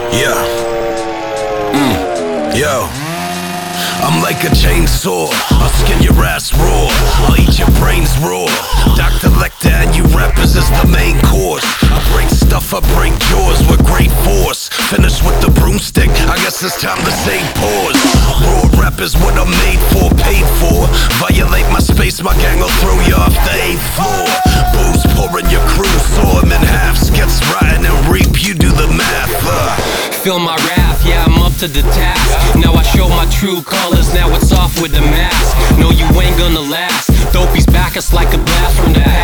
Yeah. Yo. I'm like a chainsaw, I'll skin your ass raw, I'll eat your brains raw. Dr. Lecter and you rappers is the main course. I break stuff, I break jaws with great force. Finish with the broomstick, I guess it's time to say pause. Raw rap is what I'm made for, paid for. Violate my space, my gang will throw you off the 8th floor. Booze pouring your crew, saw him in half. Skits rotten and reap, you do the math. Feel my wrath, yeah, I'm up to the task. Now I show my true colors, now it's off with the mask. No, you ain't gonna last. Dopey's back, it's like a blast from the past.